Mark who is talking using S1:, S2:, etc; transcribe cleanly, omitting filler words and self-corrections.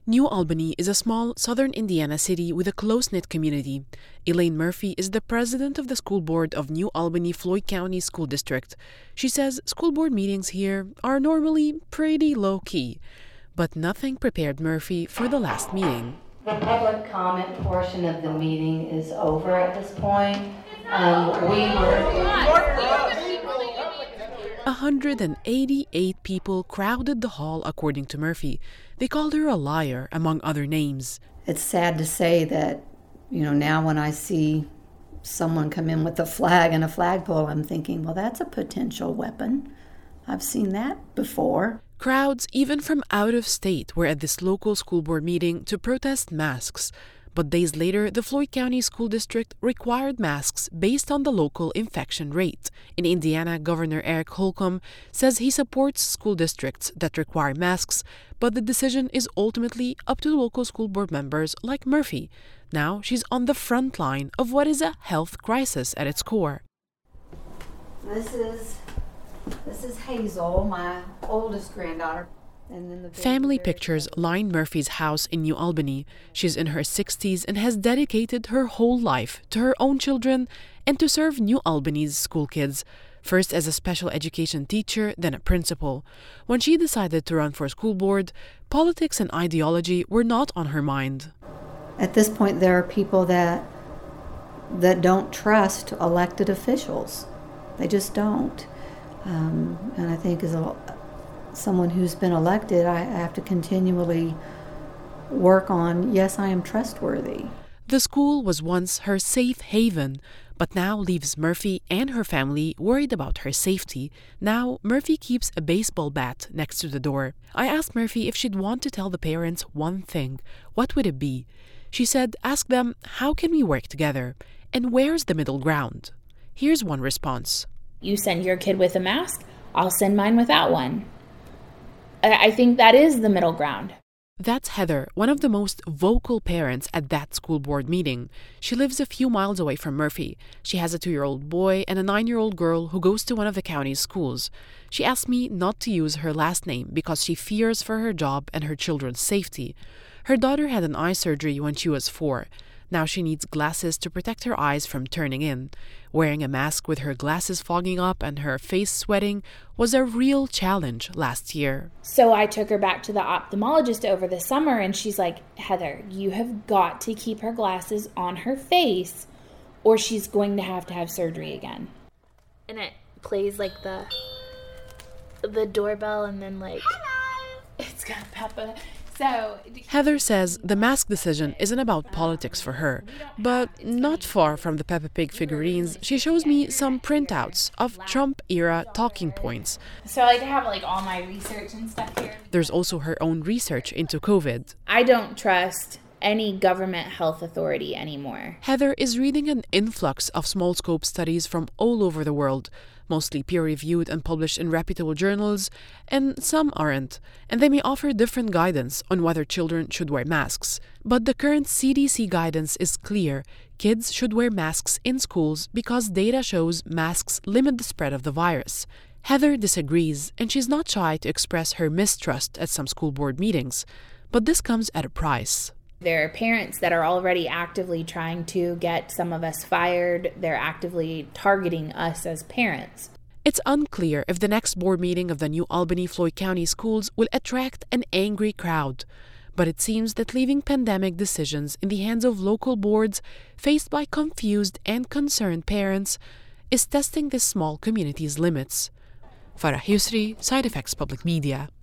S1: New Albany is a small southern Indiana city with a close-knit community. Elaine Murphy is the president of the school board of New Albany Floyd County School District. She says school board meetings here are normally pretty low-key, but nothing prepared Murphy for the last meeting.
S2: The public comment portion of the meeting is over at this point.
S1: 188 people crowded the hall, according to Murphy. They called her a liar, among other names.
S2: It's sad to say that, now when I see someone come in with a flag and a flagpole, I'm thinking, well, that's a potential weapon. I've seen that before.
S1: Crowds, even from out of state, were at this local school board meeting to protest masks. But days later, the Floyd County School District required masks based on the local infection rate. In Indiana, Governor Eric Holcomb says he supports school districts that require masks, but the decision is ultimately up to the local school board members like Murphy. Now she's on the front line of what is a health crisis at its core.
S2: This is Hazel, my oldest granddaughter.
S1: Family pictures line Murphy's house in New Albany. She's in her 60s and has dedicated her whole life to her own children and to serve New Albany's school kids, first as a special education teacher, then a principal. When she decided to run for school board, politics and ideology were not on her mind.
S2: At this point, there are people that don't trust elected officials. They just don't. And I think as someone who's been elected, I have to continually work on, yes, I am trustworthy.
S1: The school was once her safe haven, but now leaves Murphy and her family worried about her safety. Now, Murphy keeps a baseball bat next to the door. I asked Murphy if she'd want to tell the parents one thing. What would it be? She said, ask them, how can we work together? And where's the middle ground? Here's one response.
S3: You send your kid with a mask, I'll send mine without one. I think that is the middle ground.
S1: That's Heather, one of the most vocal parents at that school board meeting. She lives a few miles away from Murphy. She has a 2-year-old boy and a 9-year-old girl who goes to one of the county's schools. She asked me not to use her last name because she fears for her job and her children's safety. Her daughter had an eye surgery when she was 4. Now she needs glasses to protect her eyes from turning in. Wearing a mask with her glasses fogging up and her face sweating was a real challenge last year.
S3: So I took her back to the ophthalmologist over the summer, and she's like, Heather, you have got to keep her glasses on her face or she's going to have surgery again. And it plays like the doorbell, and then like, hello, it's got Peppa. So
S1: Heather says the mask decision isn't about politics for her, but not far from the Peppa Pig figurines, she shows me some printouts of Trump-era talking points.
S3: So I like to have like all my research and stuff here.
S1: There's also her own research into COVID.
S3: I don't trust any government health authority anymore.
S1: Heather is reading an influx of small-scope studies from all over the world, mostly peer-reviewed and published in reputable journals, and some aren't, and they may offer different guidance on whether children should wear masks. But the current CDC guidance is clear. Kids should wear masks in schools because data shows masks limit the spread of the virus. Heather disagrees, and she's not shy to express her mistrust at some school board meetings. But this comes at a price.
S3: There are parents that are already actively trying to get some of us fired. They're actively targeting us as parents.
S1: It's unclear if the next board meeting of the New Albany Floyd County Schools will attract an angry crowd. But it seems that leaving pandemic decisions in the hands of local boards faced by confused and concerned parents is testing this small community's limits. Farah Yusri, Side Effects Public Media.